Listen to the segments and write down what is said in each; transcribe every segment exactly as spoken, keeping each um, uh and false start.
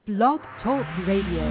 Blog Talk Radio.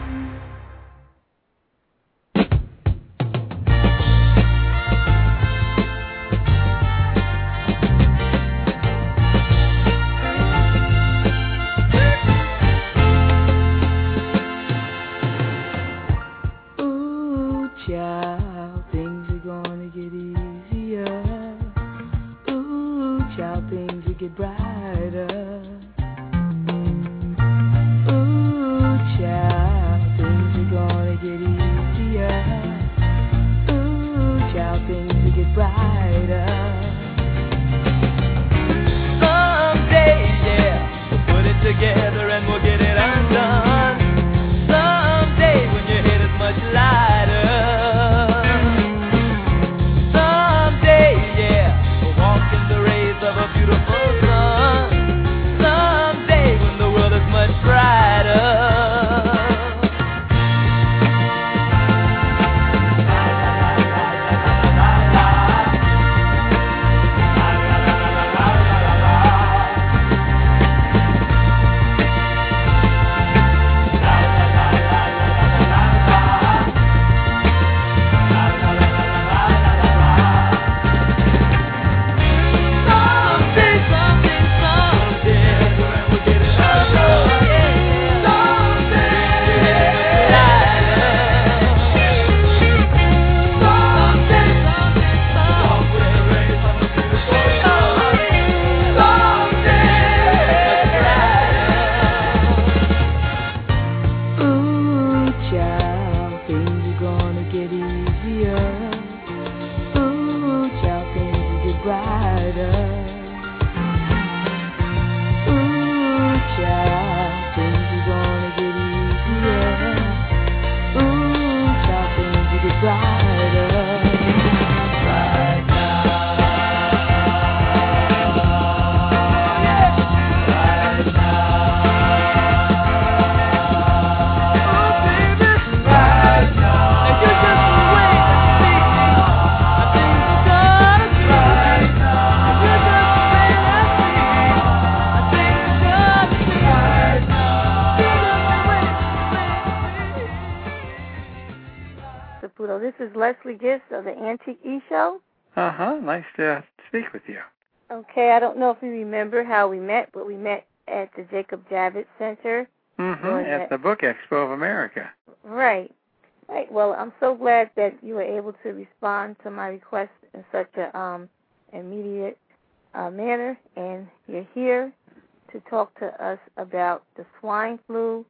Leslie Gist of the Antique E-Show. Uh-huh. Nice to speak with you. Okay, I don't know if you remember how we met, but we met at the Jacob Javits Center. Mm-hmm. At the Book Expo of America. Right. Right. Well, I'm so glad that you were able to respond to my request in such a um, immediate uh, manner, and you're here to talk to us about the swine flu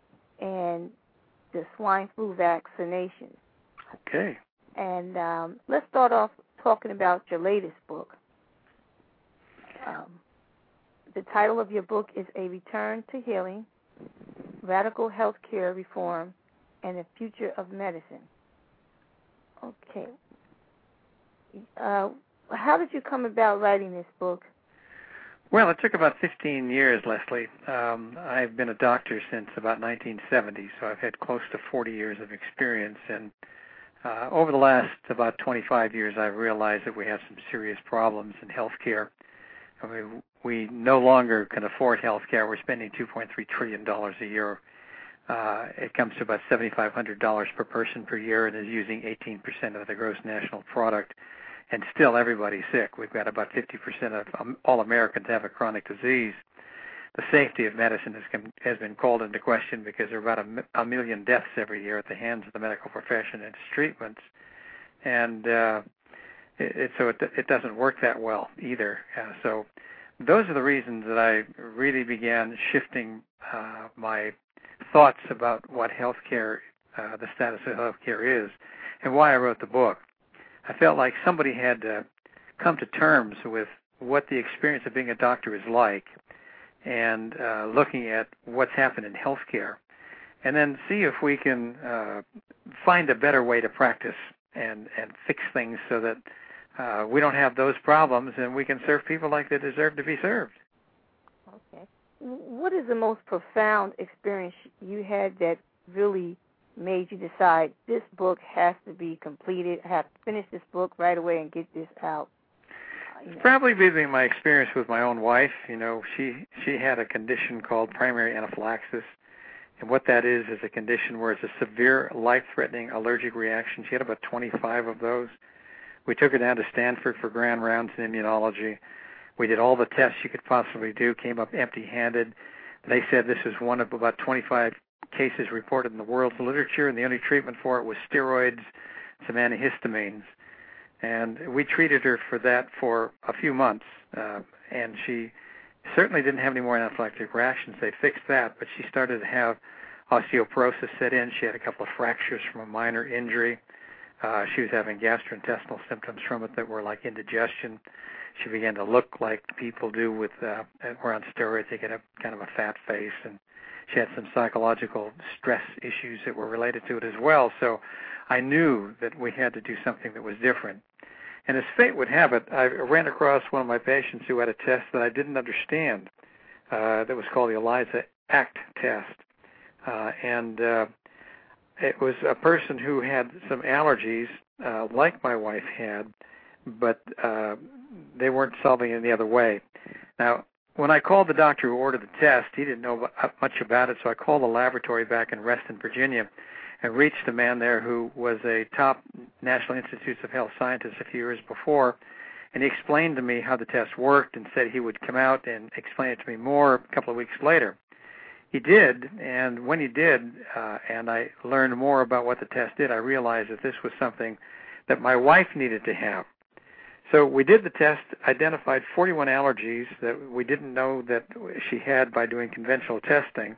and the swine flu vaccination. Okay. And um, let's start off talking about your latest book. Um, the title of your book is A Return to Healing, Radical Healthcare Reform, and the Future of Medicine. Okay. Uh, how did you come about writing this book? Well, it took about fifteen years, Leslie. Um, I've been a doctor since about nineteen seventy, so I've had close to forty years of experience, and Uh, over the last about twenty-five years, I've realized that we have some serious problems in healthcare. We, we no longer can afford healthcare. We're spending two point three trillion dollars a year. Uh, it comes to about seven thousand five hundred dollars per person per year and is using eighteen percent of the gross national product. And still everybody's sick. We've got about fifty percent of um, all Americans have a chronic disease. The safety of medicine has, come, has been called into question because there are about a, a million deaths every year at the hands of the medical profession and its treatments. And uh, it, it, so it, it doesn't work that well either. Uh, so those are the reasons that I really began shifting uh, my thoughts about what healthcare, uh, the status of healthcare is, and why I wrote the book. I felt like somebody had to come to terms with what the experience of being a doctor is like, and uh, looking at what's happened in healthcare, and then see if we can uh, find a better way to practice and, and fix things so that uh, we don't have those problems and we can serve people like they deserve to be served. Okay. What is the most profound experience you had that really made you decide this book has to be completed, I have to finish this book right away and get this out? It's probably been my experience with my own wife. You know, she she had a condition called primary anaphylaxis, And what that is is a condition where it's a severe, life-threatening allergic reaction. She had about twenty-five of those. We took her down to Stanford for grand rounds in immunology. We did all the tests you could possibly do, came up empty-handed. They said this is one of about twenty-five cases reported in the world's literature, and the only treatment for it was steroids, some antihistamines. And we treated her for that for a few months, uh, and she certainly didn't have any more anaphylactic reactions. They fixed that, but she started to have osteoporosis set in. She had a couple of fractures from a minor injury. Uh, she was having gastrointestinal symptoms from it that were like indigestion. She began to look like people do with uh, who are on steroids. They get a kind of a fat face, and she had some psychological stress issues that were related to it as well. So I knew that we had to do something that was different. And as fate would have it, I ran across one of my patients who had a test that I didn't understand uh, that was called the ELISA ACT test. Uh, and uh, it was a person who had some allergies uh, like my wife had, but uh, they weren't solving it any other way. Now, when I called the doctor who ordered the test, he didn't know much about it, so I called the laboratory back in Reston, Virginia, and reached a man there who was a top National Institutes of Health scientist a few years before, and he explained to me how the test worked and said he would come out and explain it to me more a couple of weeks later. He did, and when he did, uh, and I learned more about what the test did, I realized that this was something that my wife needed to have. So we did the test, identified forty-one allergies that we didn't know that she had by doing conventional testing,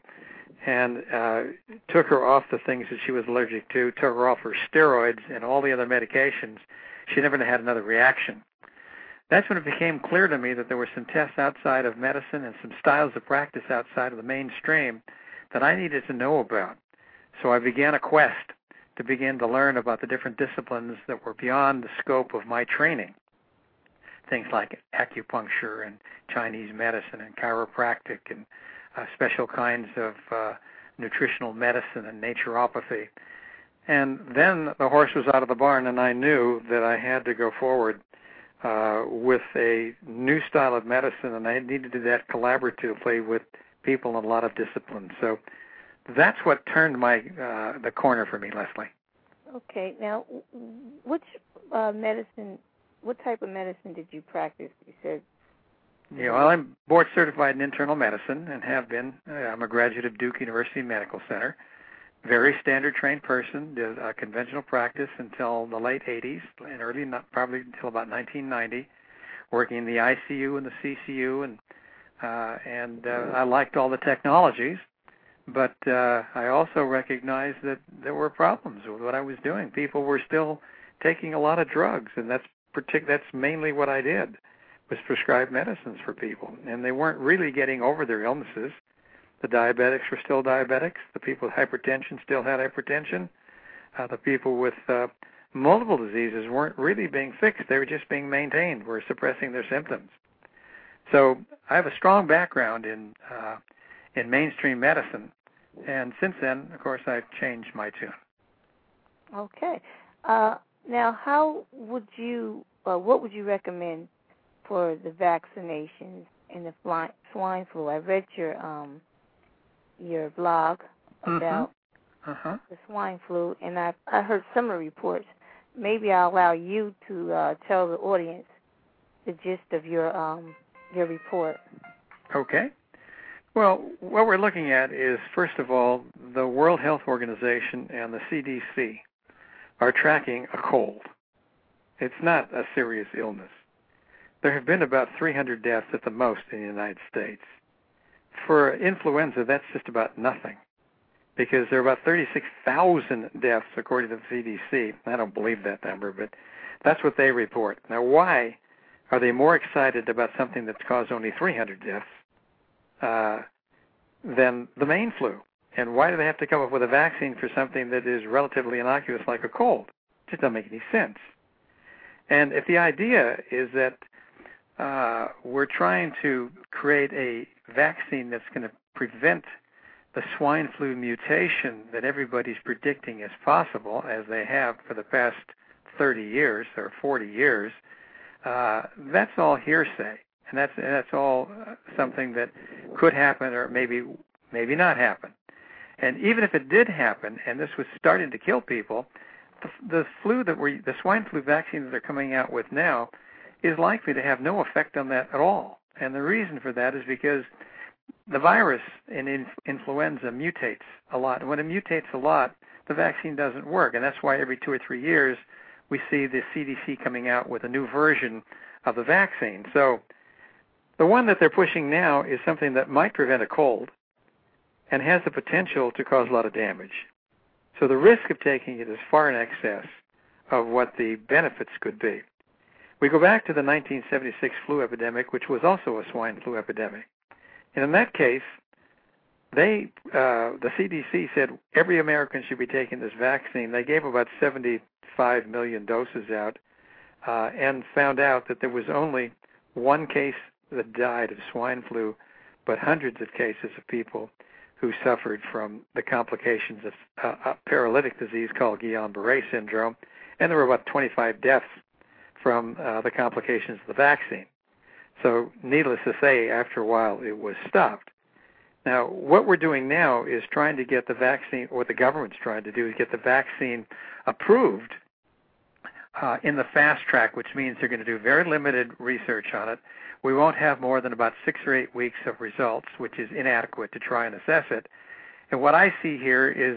and uh, took her off the things that she was allergic to, took her off her steroids and all the other medications. She never had another reaction. That's when it became clear to me that there were some tests outside of medicine and some styles of practice outside of the mainstream that I needed to know about. So I began a quest to begin to learn about the different disciplines that were beyond the scope of my training. Things like acupuncture and Chinese medicine and chiropractic and uh, special kinds of uh, nutritional medicine and naturopathy. And then the horse was out of the barn, and I knew that I had to go forward uh, with a new style of medicine, and I needed to do that collaboratively with people in a lot of disciplines. So that's what turned my uh, the corner for me, Leslie. Okay. Now, which uh, medicine, what type of medicine did you practice? You said. Yeah, well, I'm board certified in internal medicine and have been. I'm a graduate of Duke University Medical Center. Very standard trained person, did a conventional practice until the late eighties and early, not probably until about nineteen ninety, working in the I C U and the C C U, and uh, and uh, I liked all the technologies, but uh, I also recognized that there were problems with what I was doing. People were still taking a lot of drugs, and that's partic- that's mainly what I did, was prescribe medicines for people, and they weren't really getting over their illnesses. The diabetics were still diabetics. The people with hypertension still had hypertension. Uh, the people with uh, multiple diseases weren't really being fixed. They were just being maintained. We're suppressing their symptoms. So I have a strong background in uh, in mainstream medicine, and since then, of course, I've changed my tune. Okay. Uh, now, how would you, uh, what would you recommend for the vaccinations and the fly, swine flu? I read your um, your blog about mm-hmm. uh-huh. the swine flu, and I I heard some of the reports. Maybe I'll allow you to uh, tell the audience the gist of your um, your report. Okay. Well, what we're looking at is, first of all, the World Health Organization and the C D C are tracking a cold. It's not a serious illness. There have been about three hundred deaths at the most in the United States. For influenza, that's just about nothing, because there are about thirty-six thousand deaths according to the C D C. I don't believe that number, but that's what they report. Now, why are they more excited about something that's caused only three hundred deaths uh, than the main flu? And why do they have to come up with a vaccine for something that is relatively innocuous like a cold? It just doesn't make any sense. And if the idea is that uh, we're trying to create a vaccine that's going to prevent the swine flu mutation that everybody's predicting is possible, as they have for the past thirty years or forty years, uh, that's all hearsay, and that's that's all something that could happen or maybe maybe not happen. And even if it did happen, and this was starting to kill people, the, the flu that we, the swine flu vaccine that they're coming out with now is likely to have no effect on that at all. And the reason for that is because the virus in inf- influenza mutates a lot. And when it mutates a lot, the vaccine doesn't work. And that's why every two or three years we see the C D C coming out with a new version of the vaccine. So the one that they're pushing now is something that might prevent a cold and has the potential to cause a lot of damage. So the risk of taking it is far in excess of what the benefits could be. We go back to the nineteen seventy-six flu epidemic, which was also a swine flu epidemic. And in that case, they, uh, the C D C said every American should be taking this vaccine. They gave about seventy-five million doses out uh, and found out that there was only one case that died of swine flu, but hundreds of cases of people who suffered from the complications of uh, a paralytic disease called Guillain-Barré syndrome, and there were about twenty-five deaths from uh, the complications of the vaccine. So needless to say, after a while, it was stopped. Now, what we're doing now is trying to get the vaccine, or what the government's trying to do is get the vaccine approved uh, in the fast track, which means they're going to do very limited research on it. We won't have more than about six or eight weeks of results, which is inadequate to try and assess it. And what I see here is,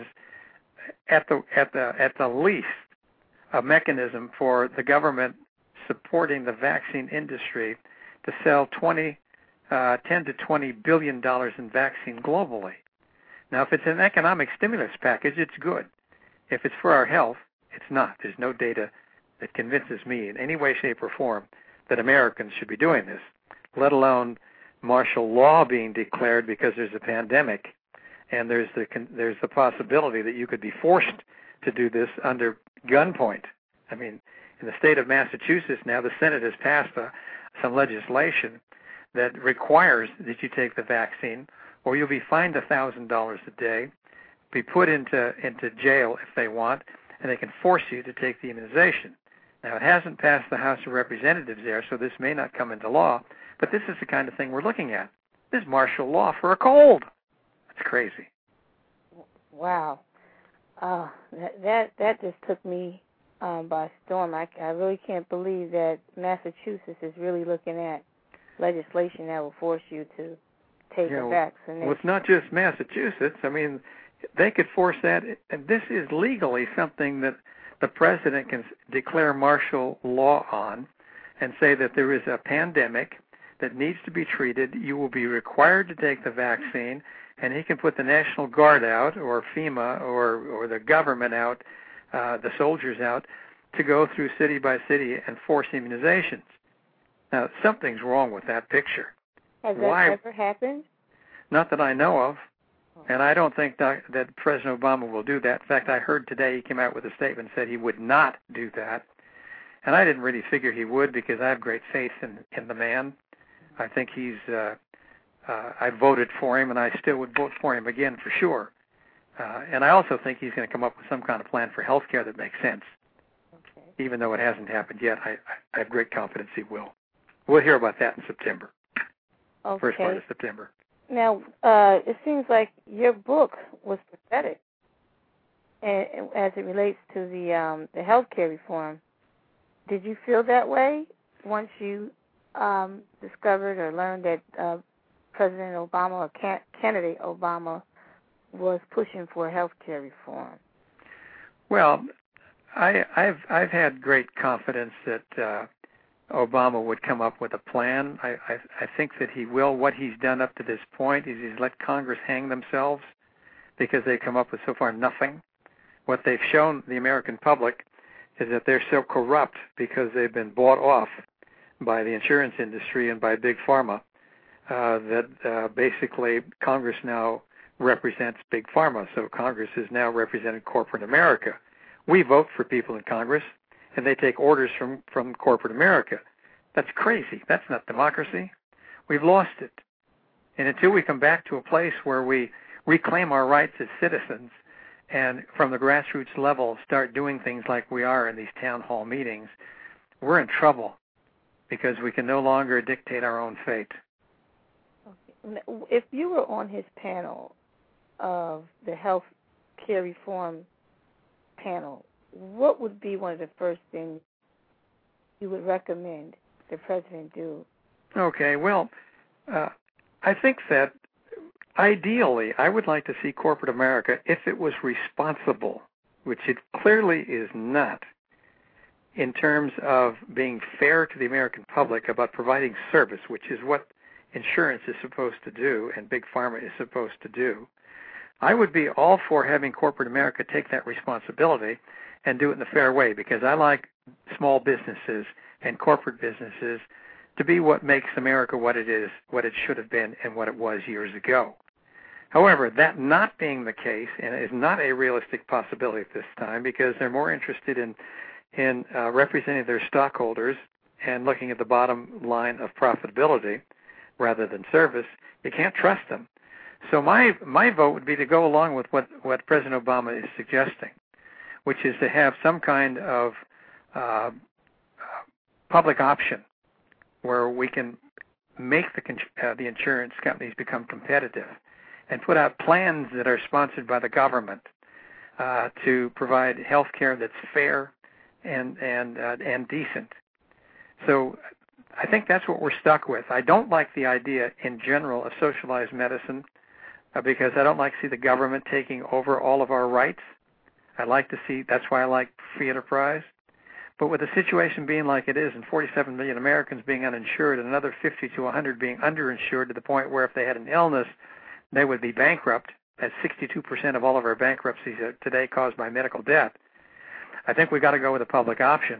at the at the at the least, a mechanism for the government supporting the vaccine industry to sell twenty, uh, ten to twenty billion dollars in vaccine globally. Now, if it's an economic stimulus package, it's good. If it's for our health, it's not. There's no data that convinces me in any way, shape, or form that Americans should be doing this, let alone martial law being declared because there's a pandemic, and there's the there's the possibility that you could be forced to do this under gunpoint. I mean, in the state of Massachusetts now, the Senate has passed a, some legislation that requires that you take the vaccine, or you'll be fined one thousand dollars a day, be put into into jail if they want, and they can force you to take the immunization. Now, it hasn't passed the House of Representatives there, so this may not come into law, but this is the kind of thing we're looking at. This is martial law for a cold. It's crazy. Wow. Uh, that, that that just took me um, by storm. I, I really can't believe that Massachusetts is really looking at legislation that will force you to take yeah, a vaccination. Well, it's not just Massachusetts. I mean, they could force that, and this is legally something that the president can declare martial law on and say that there is a pandemic that needs to be treated. You will be required to take the vaccine, and he can put the National Guard out, or FEMA, or, or the government out, uh, the soldiers out, to go through city by city and force immunizations. Now, something's wrong with that picture. Has that Why? ever happened? Not that I know of. And I don't think that, that President Obama will do that. In fact, I heard today he came out with a statement and said he would not do that. And I didn't really figure he would, because I have great faith in, in the man. I think he's, uh, uh, I voted for him, and I still would vote for him again for sure. Uh, and I also think he's going to come up with some kind of plan for health care that makes sense. Okay. Even though it hasn't happened yet, I, I have great confidence he will. We'll hear about that in September, okay. First part of September. Now, uh, it seems like your book was prophetic, and, as it relates to the um, the health care reform. Did you feel that way once you um, discovered or learned that uh, President Obama or can- candidate Obama was pushing for health care reform? Well, I, I've I've had great confidence that uh, Obama would come up with a plan. I, I, I think that he will. What he's done up to this point is he's let Congress hang themselves because they've come up with so far nothing. What they've shown the American public is that they're so corrupt because they've been bought off by the insurance industry and by Big Pharma uh, that uh, basically Congress now represents Big Pharma. So Congress is now representing corporate America. We vote for people in Congress, and they take orders from, from corporate America. That's crazy. That's not democracy. We've lost it. And until we come back to a place where we reclaim our rights as citizens and from the grassroots level start doing things like we are in these town hall meetings, we're in trouble because we can no longer dictate our own fate. Okay. If you were on his panel, of the health care reform panel, what would be one of the first things you would recommend the president do? Okay, well, uh, I think that ideally I would like to see corporate America, if it was responsible, which it clearly is not, in terms of being fair to the American public about providing service, which is what insurance is supposed to do and Big Pharma is supposed to do. I would be all for having corporate America take that responsibility and do it in a fair way, because I like small businesses and corporate businesses to be what makes America what it is, what it should have been, and what it was years ago. However, that not being the case, and is not a realistic possibility at this time, because they're more interested in in uh, representing their stockholders and looking at the bottom line of profitability rather than service, you can't trust them. So my my vote would be to go along with what, what President Obama is suggesting, which is to have some kind of uh, public option where we can make the uh, the insurance companies become competitive and put out plans that are sponsored by the government uh, to provide health care that's fair and and uh, and decent. So I think that's what we're stuck with. I don't like the idea in general of socialized medicine uh, because I don't like to see the government taking over all of our rights. I like to see, that's why I like free enterprise. But with the situation being like it is, and forty-seven million Americans being uninsured and another fifty to one hundred being underinsured to the point where if they had an illness, they would be bankrupt, as sixty-two percent of all of our bankruptcies are today caused by medical debt, I think we've got to go with a public option.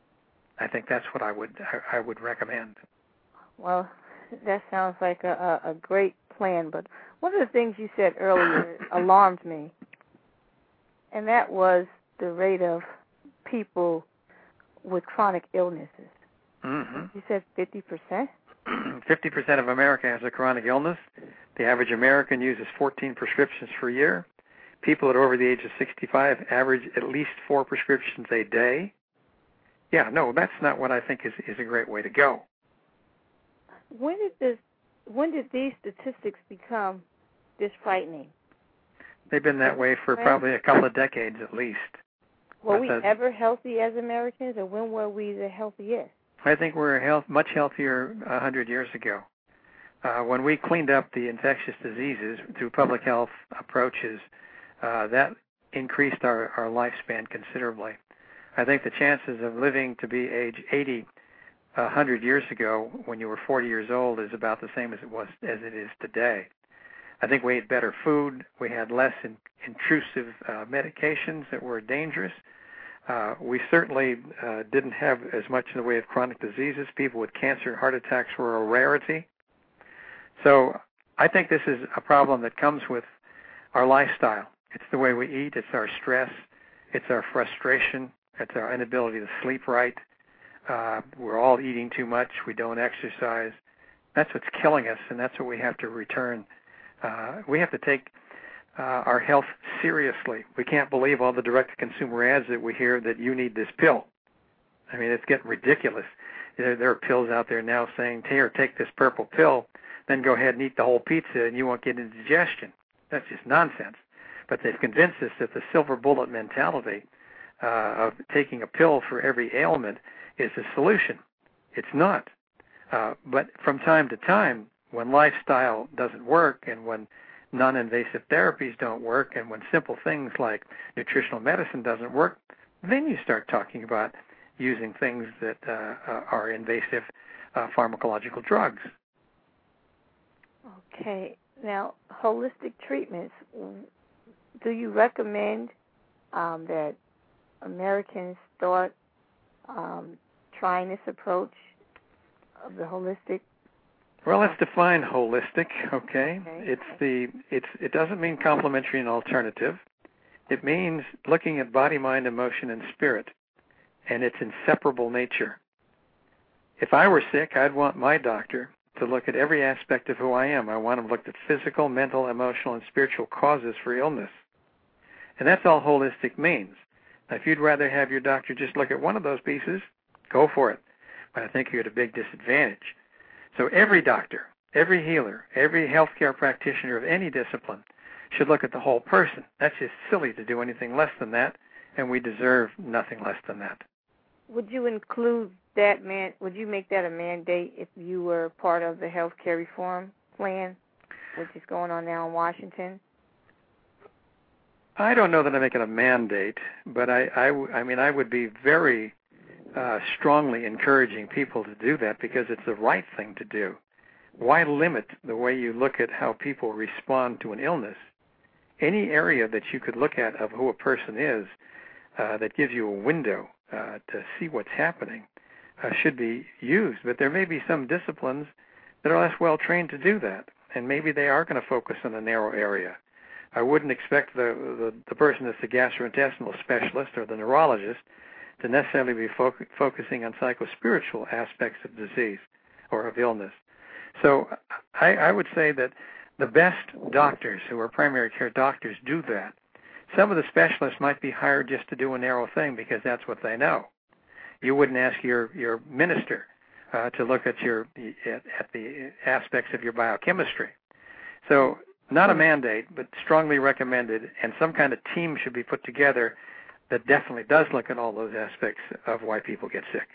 I think that's what I would I, I would recommend. Well, that sounds like a, a great plan, but one of the things you said earlier alarmed me, and that was the rate of people with chronic illnesses. Mm-hmm. You said fifty percent? fifty percent of America has a chronic illness. The average American uses fourteen prescriptions per year. People that are over the age of sixty-five average at least four prescriptions a day. Yeah, no, that's not what I think is, is a great way to go. When did this? When did these statistics become this frightening? They've been that way for probably a couple of decades at least. Were we ever healthy as Americans, or when were we the healthiest? I think we're health, much healthier a hundred years ago. Uh, when we cleaned up the infectious diseases through public health approaches, uh, that increased our, our lifespan considerably. I think the chances of living to be age eighty a hundred years ago when you were forty years old is about the same as it was as it is today. I think we ate better food. We had less in, intrusive uh, medications that were dangerous. Uh, we certainly uh, didn't have as much in the way of chronic diseases. People with cancer and heart attacks were a rarity. So I think this is a problem that comes with our lifestyle. It's the way we eat. It's our stress. It's our frustration. It's our inability to sleep right. Uh, we're all eating too much. We don't exercise. That's what's killing us, and that's what we have to return. Uh, we have to take uh, our health seriously. We can't believe all the direct-to-consumer ads that we hear that you need this pill. I mean, it's getting ridiculous. There, there are pills out there now saying, here, take this purple pill, then go ahead and eat the whole pizza and you won't get indigestion. That's just nonsense. But they've convinced us that the silver bullet mentality uh, of taking a pill for every ailment is the solution. It's not. Uh, but from time to time, when lifestyle doesn't work and when non-invasive therapies don't work and when simple things like nutritional medicine doesn't work, then you start talking about using things that uh, are invasive uh, pharmacological drugs. Okay. Now, holistic treatments, do you recommend um, that Americans start um, trying this approach of the holistic? Well, let's define holistic, okay? okay. It's the it's it doesn't mean complementary and alternative. It means looking at body, mind, emotion, and spirit, and its inseparable nature. If I were sick, I'd want my doctor to look at every aspect of who I am. I want him to look at physical, mental, emotional, and spiritual causes for illness. And that's all holistic means. Now, if you'd rather have your doctor just look at one of those pieces, go for it. But I think you're at a big disadvantage. So every doctor, every healer, every healthcare practitioner of any discipline should look at the whole person. That's just silly to do anything less than that, and we deserve nothing less than that. Would you include that, man? Would you make that a mandate if you were part of the health care reform plan, which is going on now in Washington? I don't know that I make it a mandate, but I, I, I mean, I would be very uh, strongly encouraging people to do that because it's the right thing to do. Why limit the way you look at how people respond to an illness? Any area that you could look at of who a person is uh, that gives you a window uh, to see what's happening uh, should be used. But there may be some disciplines that are less well trained to do that, and maybe they are going to focus on a narrow area. I wouldn't expect the, the, the person that's the gastrointestinal specialist or the neurologist to necessarily be fo- focusing on psychospiritual aspects of disease or of illness. So I, I would say that the best doctors who are primary care doctors do that. Some of the specialists might be hired just to do a narrow thing because that's what they know. You wouldn't ask your, your minister uh, to look at your at, at the aspects of your biochemistry. So not a mandate, but strongly recommended, and some kind of team should be put together that definitely does look at all those aspects of why people get sick.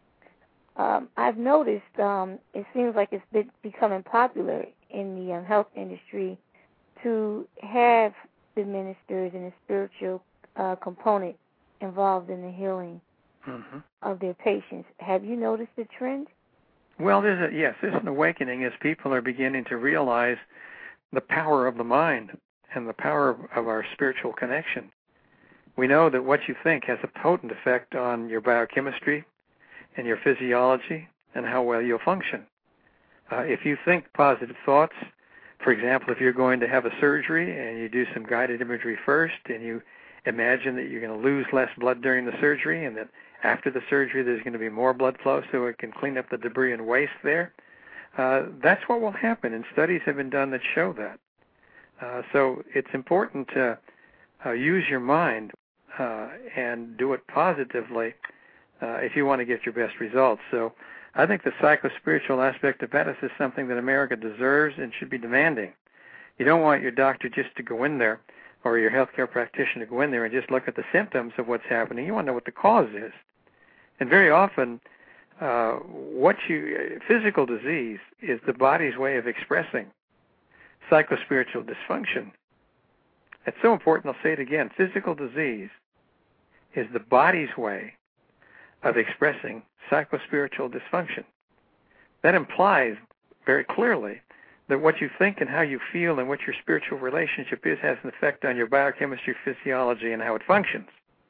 Um, I've noticed um, it seems like it's been becoming popular in the um, health industry to have the ministers and the spiritual uh, component involved in the healing mm-hmm. of their patients. Have you noticed the trend? Well, there's a, yes, there's an awakening as people are beginning to realize the power of the mind and the power of, of our spiritual connection. We know that what you think has a potent effect on your biochemistry and your physiology and how well you'll function. Uh, if you think positive thoughts, for example, if you're going to have a surgery and you do some guided imagery first and you imagine that you're going to lose less blood during the surgery and that after the surgery there's going to be more blood flow so it can clean up the debris and waste there, uh, that's what will happen, and studies have been done that show that. Uh, so it's important to uh, use your mind uh, and do it positively uh, if you want to get your best results. So I think the psychospiritual aspect of medicine is something that America deserves and should be demanding. You don't want your doctor just to go in there or your healthcare practitioner to go in there and just look at the symptoms of what's happening. You want to know what the cause is. And very often, uh, what you physical disease is the body's way of expressing psychospiritual dysfunction. It's so important, I'll say it again. Physical disease is the body's way of expressing psychospiritual dysfunction. That implies very clearly that what you think and how you feel and what your spiritual relationship is has an effect on your biochemistry, physiology, and how it functions.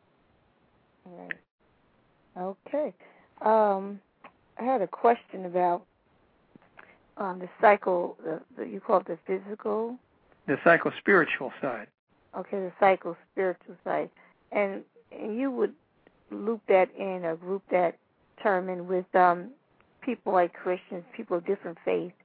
Right. Okay. Um, I had a question about um, the psycho, the, the, you call it the physical? The psychospiritual side. Okay, the psychospiritual side. And, and you would loop that in or group that term in with um, people like Christians, people of different faiths,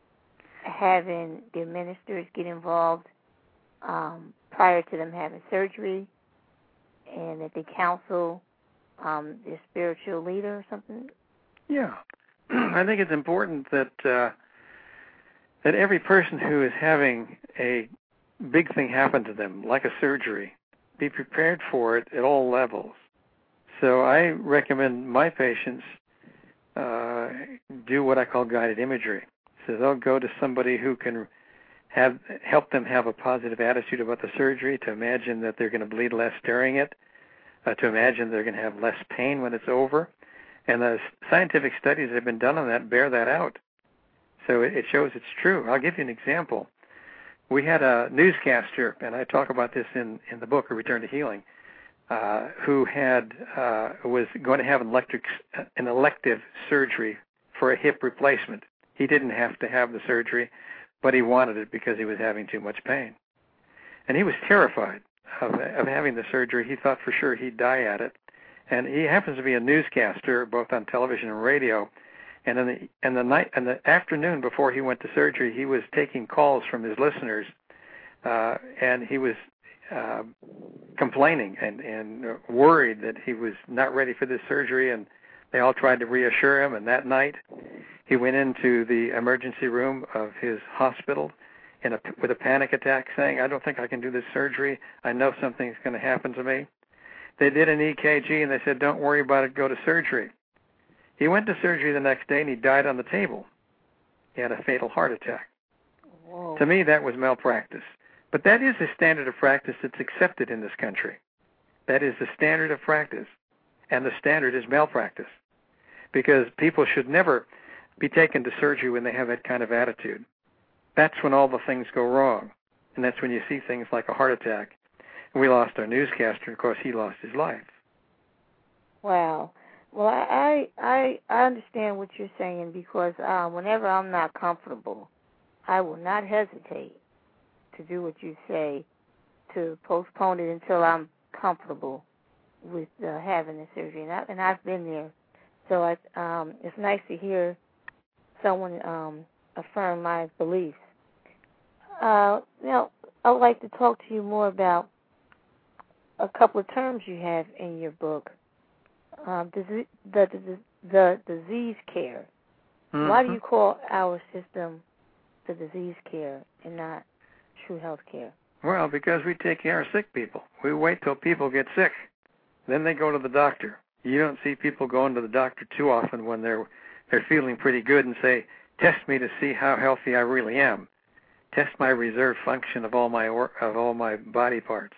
having their ministers get involved um, prior to them having surgery, and that they counsel um, their spiritual leader or something? Yeah. I think it's important that uh, that every person who is having a big thing happen to them, like a surgery, be prepared for it at all levels. So I recommend my patients uh, do what I call guided imagery. So they'll go to somebody who can have help them have a positive attitude about the surgery, to imagine that they're going to bleed less during it, uh, to imagine they're going to have less pain when it's over. And the scientific studies that have been done on that bear that out. So it shows it's true. I'll give you an example. We had a newscaster, and I talk about this in, in the book, A Return to Healing, uh, who had uh, was going to have an, electric, an elective surgery for a hip replacement. He didn't have to have the surgery, but he wanted it because he was having too much pain. And he was terrified of, of having the surgery. He thought for sure he'd die at it. And he happens to be a newscaster, both on television and radio. And in the, in the night, in the afternoon before he went to surgery, he was taking calls from his listeners, uh, and he was uh, complaining and, and worried that he was not ready for this surgery. And they all tried to reassure him. And that night, he went into the emergency room of his hospital, in a, with a panic attack saying, I don't think I can do this surgery. I know something's going to happen to me. They did an E K G and they said, don't worry about it, go to surgery. He went to surgery the next day and he died on the table. He had a fatal heart attack. Whoa. To me, that was malpractice. But that is the standard of practice that's accepted in this country. That is the standard of practice. And the standard is malpractice. Because people should never be taken to surgery when they have that kind of attitude. That's when all the things go wrong. And that's when you see things like a heart attack. And we lost our newscaster, and of course he lost his life. Wow. Well, I I I understand what you're saying, because uh, whenever I'm not comfortable, I will not hesitate to do what you say, to postpone it until I'm comfortable with uh, having the surgery. And, I, and I've been there. So I, um, it's nice to hear someone um, affirm my beliefs. Uh, now, I would like to talk to you more about a couple of terms you have in your book. Um, the, the, the, the disease care. Mm-hmm. Why do you call our system the disease care and not true health care? Well, because we take care of sick people. We wait till people get sick. Then they go to the doctor. You don't see people going to the doctor too often when they're they're feeling pretty good and say, test me to see how healthy I really am. Test my reserve function of all my or, of all my body parts.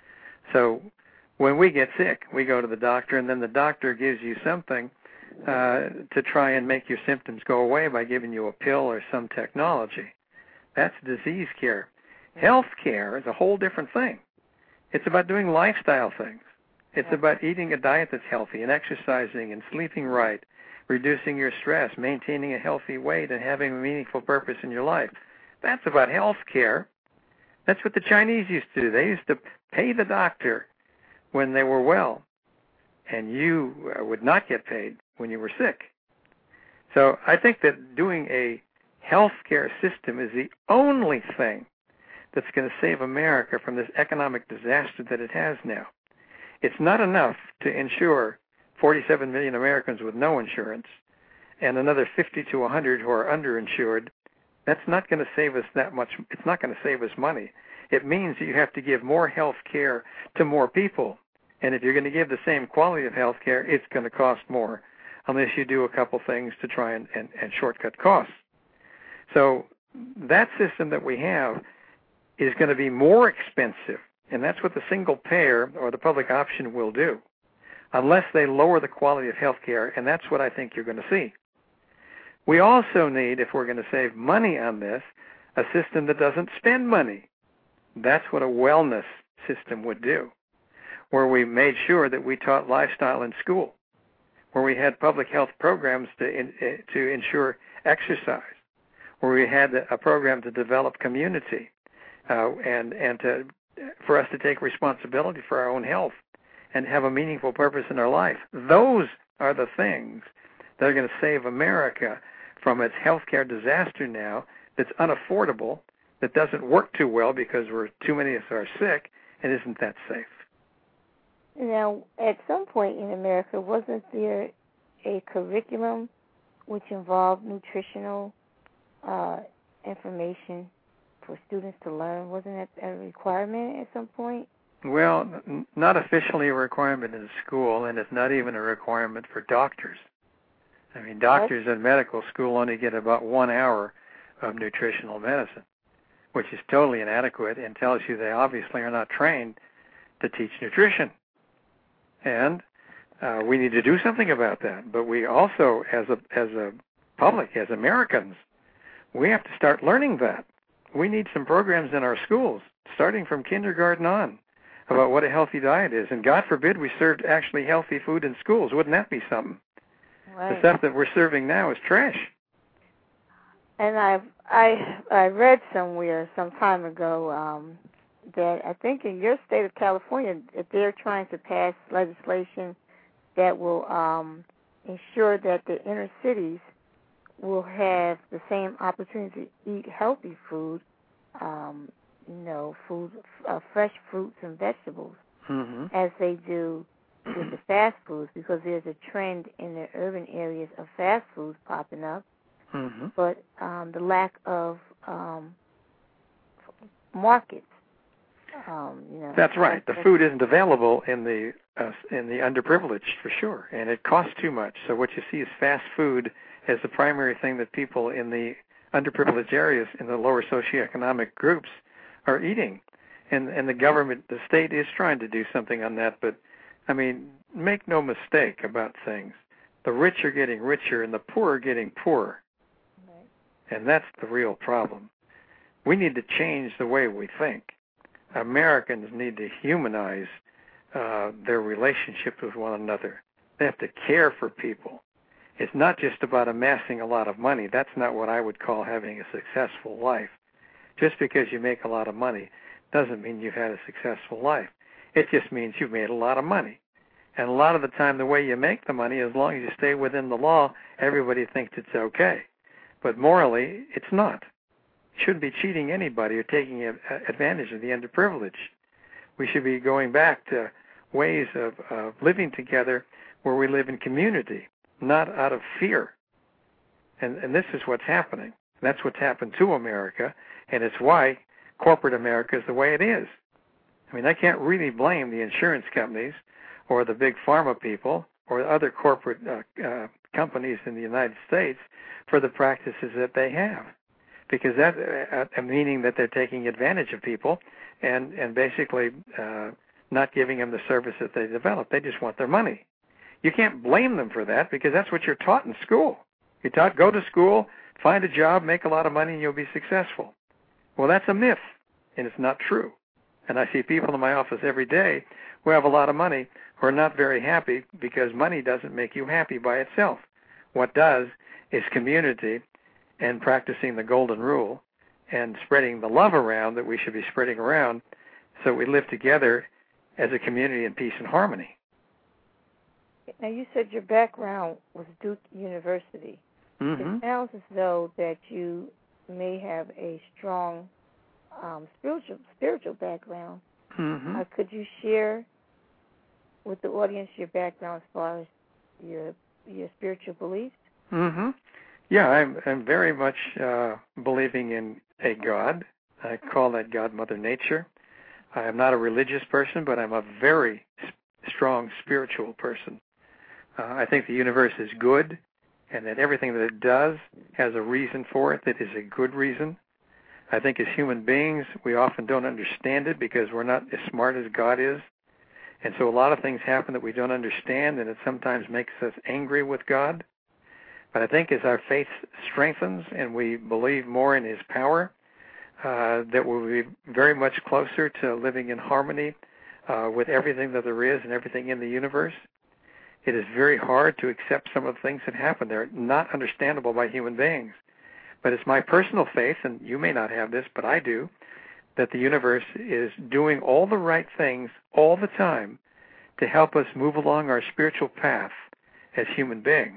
So when we get sick, we go to the doctor, and then the doctor gives you something uh, to try and make your symptoms go away by giving you a pill or some technology. That's disease care. Health care is a whole different thing. It's about doing lifestyle things. It's about eating a diet that's healthy and exercising and sleeping right, reducing your stress, maintaining a healthy weight, and having a meaningful purpose in your life. That's about health care. That's what the Chinese used to do. They used to pay the doctor when they were well, and you would not get paid when you were sick. So I think that doing a health care system is the only thing that's going to save America from this economic disaster that it has now. It's not enough to insure forty-seven million Americans with no insurance and another fifty to one hundred who are underinsured. That's not going to save us that much. It's not going to save us money. It means that you have to give more health care to more people. And if you're going to give the same quality of health care, it's going to cost more unless you do a couple things to try and, and, and shortcut costs. So that system that we have is going to be more expensive. And that's what the single payer or the public option will do, unless they lower the quality of health care, and that's what I think you're going to see. We also need, if we're going to save money on this, a system that doesn't spend money. That's what a wellness system would do, where we made sure that we taught lifestyle in school, where we had public health programs to in, to ensure exercise, where we had a program to develop community, uh, and and to for us to take responsibility for our own health and have a meaningful purpose in our life. Those are the things that are going to save America from its healthcare disaster now that's unaffordable, that doesn't work too well because we're too many of us are sick, and isn't that safe. Now, at some point in America, wasn't there a curriculum which involved nutritional uh, information for students to learn? Wasn't that a requirement at some point? Well, n- not officially a requirement in school, and it's not even a requirement for doctors. I mean, doctors what? in medical school only get about one hour of nutritional medicine, which is totally inadequate and tells you they obviously are not trained to teach nutrition. And uh, we need to do something about that. But we also, as a as a public, as Americans, we have to start learning that. We need some programs in our schools, starting from kindergarten on, about what a healthy diet is. And God forbid we served actually healthy food in schools. Wouldn't that be something? Right. The stuff that we're serving now is trash. And I've, I I read somewhere some time ago um, that I think in your state of California, that they're trying to pass legislation that will um, ensure that the inner cities will have the same opportunity to eat healthy food, um, you know, food, uh, fresh fruits and vegetables, mm-hmm. as they do with the fast foods, because there's a trend in the urban areas of fast foods popping up, mm-hmm. but um, the lack of um, markets. Um, you know, that's right. The food isn't available in the uh, in the underprivileged for sure, and it costs too much. So what you see is fast food as the primary thing that people in the underprivileged areas, in the lower socioeconomic groups, are eating. And and the government, the state is trying to do something on that. But, I mean, make no mistake about things. The rich are getting richer and the poor are getting poorer. Right. And that's the real problem. We need to change the way we think. Americans need to humanize uh, their relationships with one another. They have to care for people. It's not just about amassing a lot of money. That's not what I would call having a successful life. Just because you make a lot of money doesn't mean you've had a successful life. It just means you've made a lot of money. And a lot of the time, the way you make the money, as long as you stay within the law, everybody thinks it's okay. But morally, it's not. You shouldn't be cheating anybody or taking advantage of the underprivileged. We should be going back to ways of, of living together where we live in community, not out of fear. And, and this is what's happening. That's what's happened to America, and it's why corporate America is the way it is. I mean, I can't really blame the insurance companies or the big pharma people or other corporate uh, uh, companies in the United States for the practices that they have, because that, uh, meaning that they're taking advantage of people and, and basically uh, not giving them the service that they develop. They just want their money. You can't blame them for that because that's what you're taught in school. You're taught, go to school, find a job, make a lot of money, and you'll be successful. Well, that's a myth, and it's not true. And I see people in my office every day who have a lot of money who are not very happy because money doesn't make you happy by itself. What does is community and practicing the golden rule and spreading the love around that we should be spreading around so we live together as a community in peace and harmony. Now, you said your background was Duke University. Mm-hmm. It sounds as though that you may have a strong um, spiritual spiritual background. Mm-hmm. Uh, could you share with the audience your background as far as your your spiritual beliefs? Mm-hmm. Yeah, I'm I'm very much uh, believing in a God. I call that God Mother Nature. I am not a religious person, but I'm a very strong spiritual person. Uh, I think the universe is good, and that everything that it does has a reason for it that is a good reason. I think as human beings, we often don't understand it because we're not as smart as God is. And so a lot of things happen that we don't understand, and it sometimes makes us angry with God. But I think as our faith strengthens and we believe more in His power, uh, that we'll be very much closer to living in harmony uh, with everything that there is and everything in the universe. It is very hard to accept some of the things that happen. They're not understandable by human beings. But it's my personal faith, and you may not have this, but I do, that the universe is doing all the right things all the time to help us move along our spiritual path as human beings.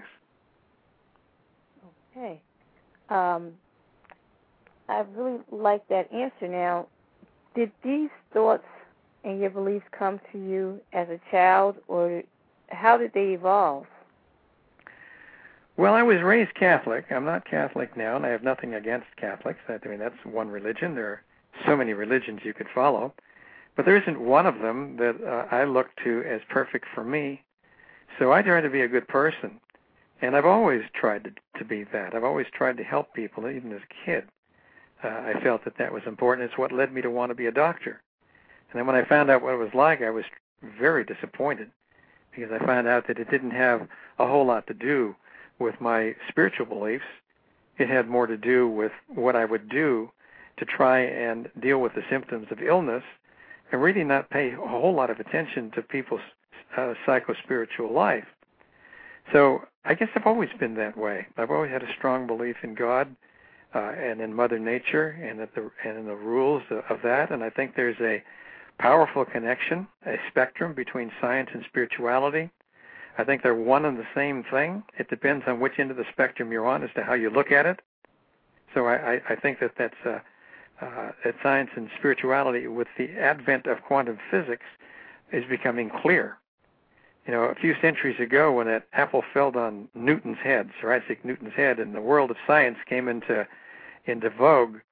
Okay. Um, I really like that answer. Now, did these thoughts and your beliefs come to you as a child, or how did they evolve? Well, I was raised Catholic. I'm not Catholic now, and I have nothing against Catholics. I mean, that's one religion. There are so many religions you could follow. But there isn't one of them that uh, I look to as perfect for me. So I try to be a good person. And I've always tried to, to be that. I've always tried to help people, even as a kid. Uh, I felt that that was important. It's what led me to want to be a doctor. And then when I found out what it was like, I was very disappointed because I found out that it didn't have a whole lot to do with my spiritual beliefs. It had more to do with what I would do to try and deal with the symptoms of illness and really not pay a whole lot of attention to people's uh, psycho-spiritual life. So I guess I've always been that way. I've always had a strong belief in God uh, and in Mother Nature and, at the, and in the rules of, of that, and I think there's a powerful connection, a spectrum between science and spirituality. I think they're one and the same thing. It depends on which end of the spectrum you're on as to how you look at it. So I, I, I think that that's uh, uh, that science and spirituality, with the advent of quantum physics, is becoming clear. You know, a few centuries ago, when that apple fell on Newton's head, Sir Isaac Newton's head, and the world of science came into into vogue,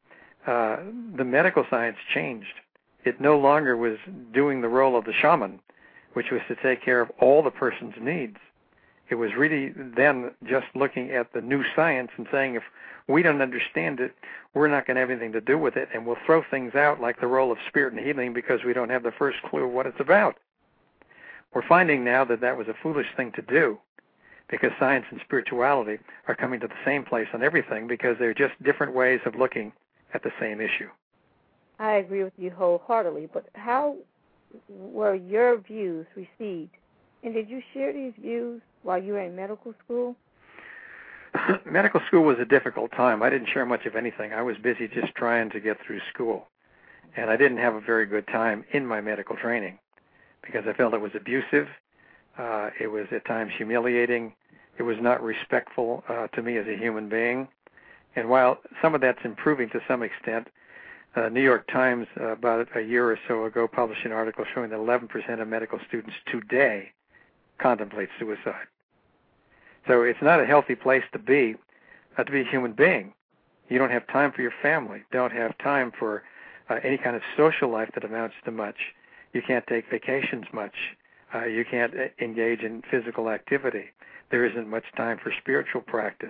uh, the medical science changed. It no longer was doing the role of the shaman, which was to take care of all the person's needs. It was really then just looking at the new science and saying, if we don't understand it, we're not going to have anything to do with it, and we'll throw things out like the role of spirit and healing because we don't have the first clue of what it's about. We're finding now that that was a foolish thing to do because science and spirituality are coming to the same place on everything because they're just different ways of looking at the same issue. I agree with you wholeheartedly, but how were your views received? And did you share these views while you were in medical school? Medical school was a difficult time. I didn't share much of anything. I was busy just trying to get through school. And I didn't have a very good time in my medical training because I felt it was abusive. Uh, it was at times humiliating. It was not respectful uh, to me as a human being. And while some of that's improving to some extent, uh, New York Times uh, about a year or so ago published an article showing that eleven percent of medical students today contemplate suicide. So it's not a healthy place to be, uh, to be a human being. You don't have time for your family, don't have time for uh, any kind of social life that amounts to much. You can't take vacations much. Uh, you can't engage in physical activity. There isn't much time for spiritual practice.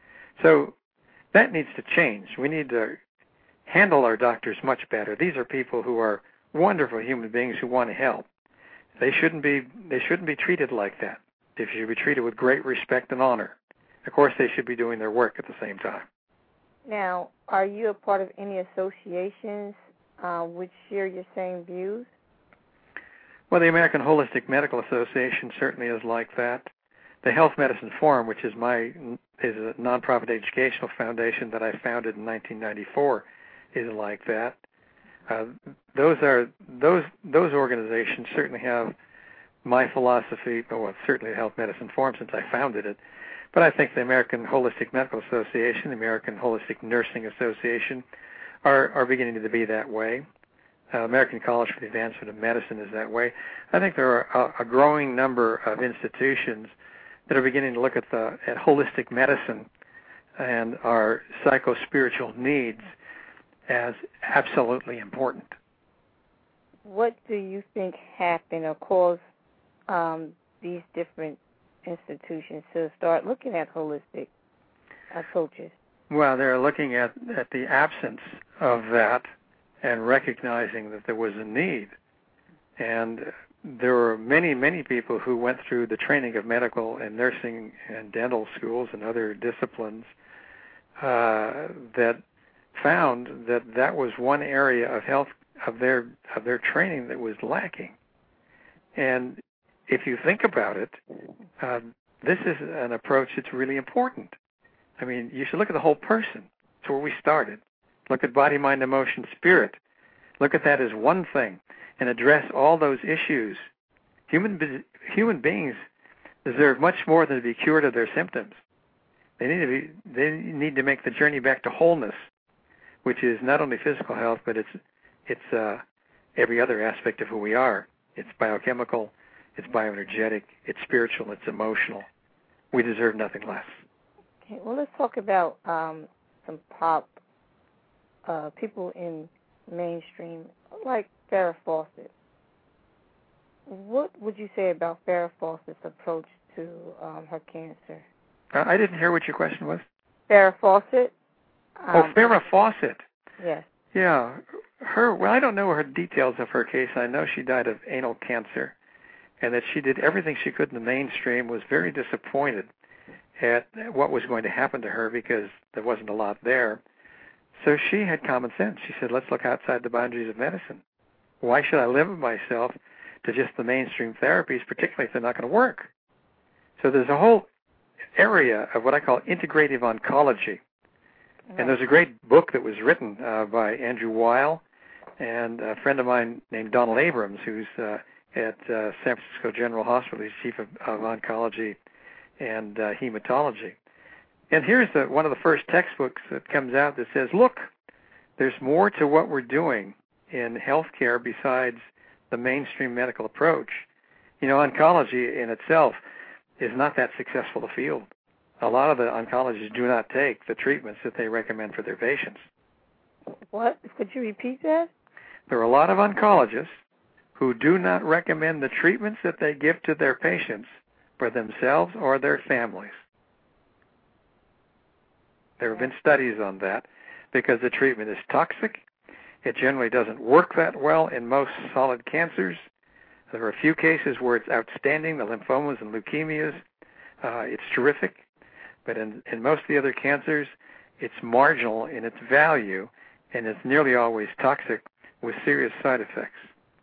So that needs to change. We need to handle our doctors much better. These are people who are wonderful human beings who want to help. They shouldn't be they shouldn't be treated like that. They should be treated with great respect and honor. Of course, they should be doing their work at the same time. Now, are you a part of any associations uh, which share your same views? Well, the American Holistic Medical Association certainly is like that. The Health Medicine Forum, which is my is a nonprofit educational foundation that I founded in nineteen ninety-four, is like that. Uh, those are those those organizations certainly have my philosophy. Well, certainly the Health Medicine Forum since I founded it, but I think the American Holistic Medical Association, the American Holistic Nursing Association, are are beginning to be that way. Uh, American College for the Advancement of Medicine is that way. I think there are a, a growing number of institutions that are beginning to look at the at holistic medicine and our psycho-spiritual needs as absolutely important. What do you think happened or caused um, these different institutions to start looking at holistic approaches? Well, they're looking at, at the absence of that and recognizing that there was a need. And there were many, many people who went through the training of medical and nursing and dental schools and other disciplines uh, that found that that was one area of health of their of their training that was lacking. And if you think about it, uh, this is an approach that's really important. I mean, you should look at the whole person. That's where we started. Look at body, mind, emotion, spirit. Look at that as one thing and address all those issues. Human be- human beings deserve much more than to be cured of their symptoms. They need to be. They need to make the journey back to wholeness, which is not only physical health, but it's it's uh, every other aspect of who we are. It's biochemical, it's bioenergetic, it's spiritual, it's emotional. We deserve nothing less. Okay, well, let's talk about um, some pop uh, people in mainstream, like Farrah Fawcett. What would you say about Farrah Fawcett's approach to um, her cancer? Uh, I didn't hear what your question was. Farrah Fawcett. Um, oh, Farrah Fawcett. Yes. Yeah. Her. Well, I don't know her details of her case. I know she died of anal cancer, and that she did everything she could in the mainstream, was very disappointed at what was going to happen to her because there wasn't a lot there. So she had common sense. She said, let's look outside the boundaries of medicine. Why should I limit myself to just the mainstream therapies, particularly if they're not going to work? So there's a whole area of what I call integrative oncology. Right. And there's a great book that was written uh, by Andrew Weil and a friend of mine named Donald Abrams, who's uh, at uh, San Francisco General Hospital. He's chief of, of oncology and uh, hematology. And here's the, one of the first textbooks that comes out that says, look, there's more to what we're doing in healthcare besides the mainstream medical approach. You know, oncology in itself is not that successful a field. A lot of the oncologists do not take the treatments that they recommend for their patients. What? Could you repeat that? There are a lot of oncologists who do not recommend the treatments that they give to their patients for themselves or their families. There have been studies on that because the treatment is toxic. It generally doesn't work that well in most solid cancers. There are a few cases where it's outstanding, the lymphomas and leukemias. Uh, it's terrific. But in, in most of the other cancers, it's marginal in its value, and it's nearly always toxic with serious side effects.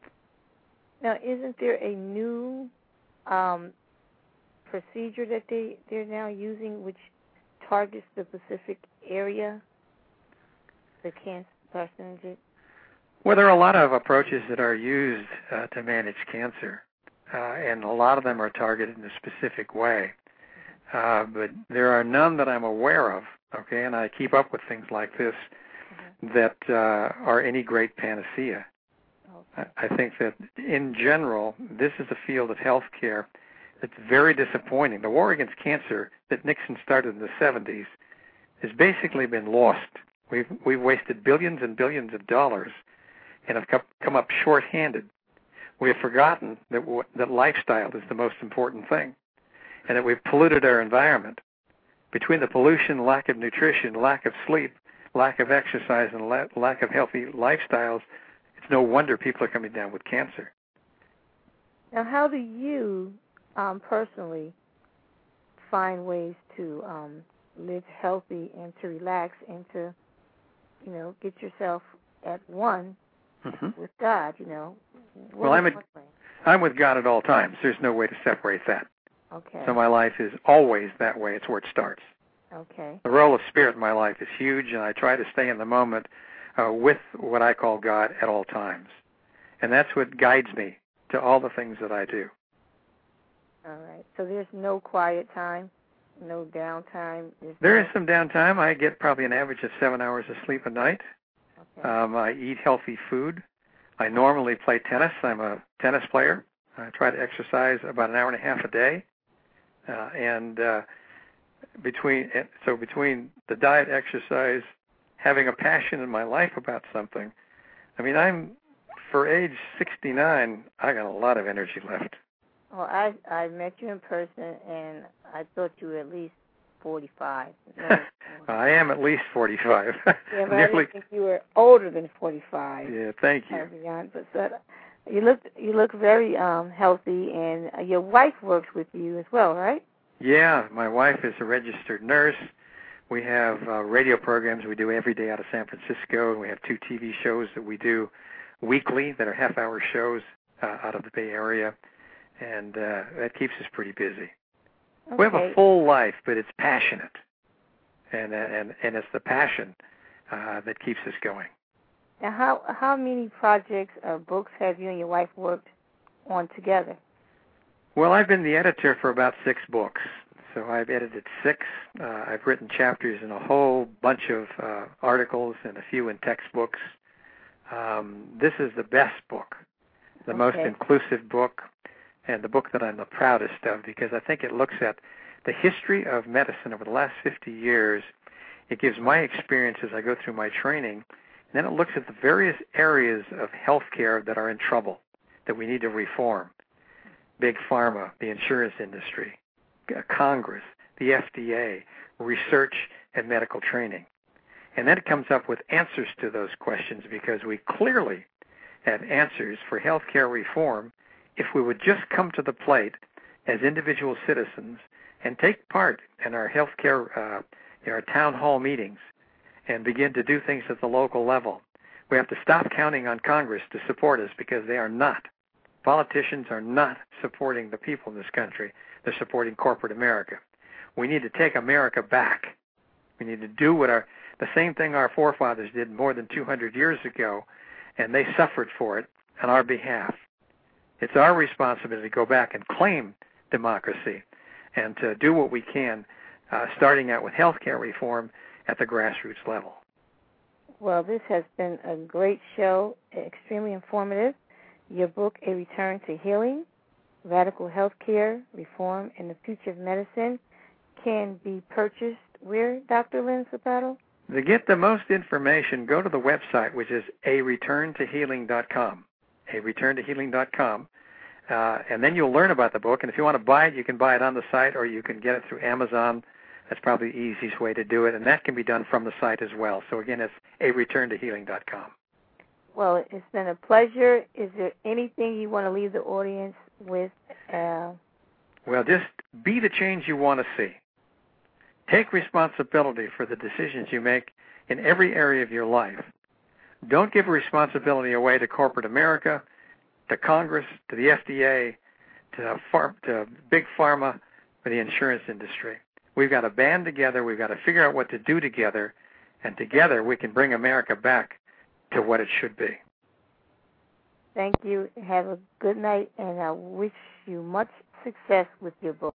Now, isn't there a new um, procedure that they, they're now using which targets the specific area, the cancer carcinogen? Well, there are a lot of approaches that are used uh, to manage cancer, uh, and a lot of them are targeted in a specific way. Uh, but there are none that I'm aware of, okay, and I keep up with things like this, mm-hmm. that uh, are any great panacea. Okay. I, I think that, in general, this is a field of healthcare that's very disappointing. The war against cancer that Nixon started in the seventies has basically been lost. We've, we've wasted billions and billions of dollars and have come up short-handed. We have forgotten that, w- that lifestyle is the most important thing, and that we've polluted our environment. Between the pollution, lack of nutrition, lack of sleep, lack of exercise, and la- lack of healthy lifestyles, it's no wonder people are coming down with cancer. Now, how do you um, personally find ways to um, live healthy and to relax and to, you know, get yourself at one mm-hmm. with God, you know? What well, I'm, a, I'm with God at all times. There's no way to separate that. Okay. So my life is always that way. It's where it starts. Okay. The role of spirit in my life is huge, and I try to stay in the moment uh, with what I call God at all times. And that's what guides me to all the things that I do. All right. So there's no quiet time, no downtime? There's there no... is some downtime. I get probably an average of seven hours of sleep a night. Okay. Um, I eat healthy food. I normally play tennis. I'm a tennis player. I try to exercise about an hour and a half a day. Uh, and uh, between so between the diet, exercise, having a passion in my life about something, I mean, I'm, for age sixty-nine, I got a lot of energy left. Well, I I met you in person, and I thought you were at least forty-five. No, I am at least forty-five. Yeah, but Nearly... I didn't think you were older than forty-five. Yeah, thank you. Uh, beyond, but that, you look you look very um, healthy, and uh, your wife works with you as well, right? Yeah, my wife is a registered nurse. We have uh, radio programs we do every day out of San Francisco, and we have two T V shows that we do weekly that are half-hour shows uh, out of the Bay Area, and uh, that keeps us pretty busy. Okay. We have a full life, but it's passionate, and and and it's the passion uh, that keeps us going. Now, how how many projects or books have you and your wife worked on together? Well, I've been the editor for about six books. So I've edited six. Uh, I've written chapters in a whole bunch of uh, articles and a few in textbooks. Um, this is the best book, the okay. most inclusive book, and the book that I'm the proudest of, because I think it looks at the history of medicine over the last fifty years. It gives my experience as I go through my training, and then it looks at the various areas of healthcare that are in trouble, that we need to reform. Big pharma, the insurance industry, Congress, the F D A, research and medical training. And then it comes up with answers to those questions, because we clearly have answers for healthcare reform if we would just come to the plate as individual citizens and take part in our healthcare, uh, in our town hall meetings, and begin to do things at the local level. We have to stop counting on Congress to support us, because they are not. Politicians are not supporting the people in this country. They're supporting corporate America. We need to take America back. We need to do what our the same thing our forefathers did more than two hundred years ago, and they suffered for it on our behalf. It's our responsibility to go back and claim democracy and to do what we can, uh, starting out with health care reform at the grassroots level. Well, this has been a great show, extremely informative. Your book, A Return to Healing, Radical Healthcare Reform and the Future of Medicine, can be purchased where, Doctor Lynn Sapato? To get the most information, go to the website, which is a return to healing dot com, a return to healing dot com, uh, and then you'll learn about the book. And if you want to buy it, you can buy it on the site, or you can get it through Amazon. That's probably the easiest way to do it, and that can be done from the site as well. So, again, it's a return to healing dot com. Well, it's been a pleasure. Is there anything you want to leave the audience with? Uh... Well, just be the change you want to see. Take responsibility for the decisions you make in every area of your life. Don't give responsibility away to corporate America, to Congress, to the F D A, to, far, to big pharma, or the insurance industry. We've got to band together. We've got to figure out what to do together, and together we can bring America back to what it should be. Thank you. Have a good night, and I wish you much success with your book.